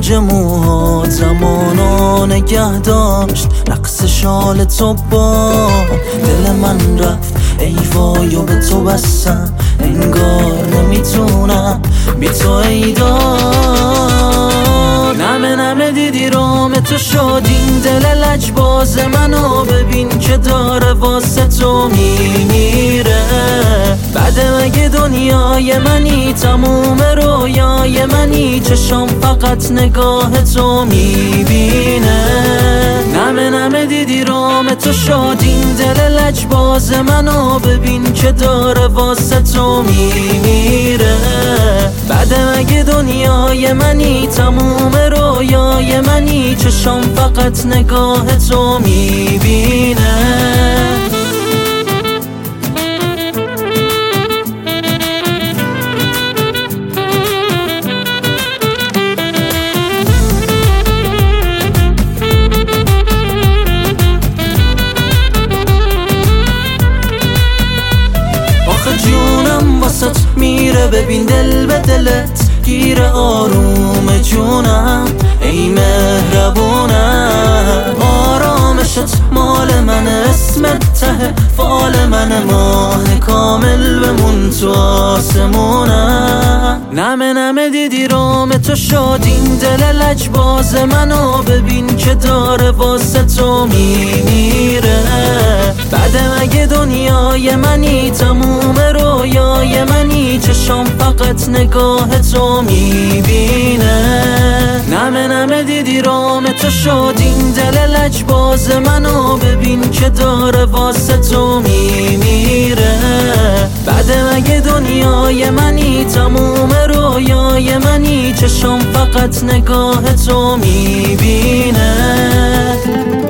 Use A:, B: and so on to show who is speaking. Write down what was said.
A: موج موها زمانو نگه داشت، رقص شال تو با دل من رفت. ای وای و به تو بستم، انگار نمیتونم بی تو ای دار. نمه نمه دیدی رام تو شد این دل لجباز منو، ببین که داره واسه تو میمیره. بعد مگه دنیای منی، تموم رویای منی، چشام فقط نگاه تو میبینه. نمه نمه دیدی رام تو شد این دل لجباز منو، ببین که داره واسه تو میمیره. بعد مگه دنیای منی، تموم رویای منی، چشام فقط نگاه تو میبینه. جونم واسط میره، ببین دل به دلت گیره، آروم جونم ای مهربونم. آرامشت مال من، اسمت ته فال من، ماه کامل بمون تو آسمونم. نمه نمه دیدی رام تو شد این دل لجباز منو، ببین که داره واسه تو میمیره. بعد مگه دنیای منی، تموم رویای منی، چشام فقط نگاه تو میبینه. نمه نمه دیدی رام تو شد این دل لجباز منو، ببین که داره واسه تو میمیره. بعد مگه دنیای منی، تموم رویای منی، چشام فقط نگاه تو میبینه.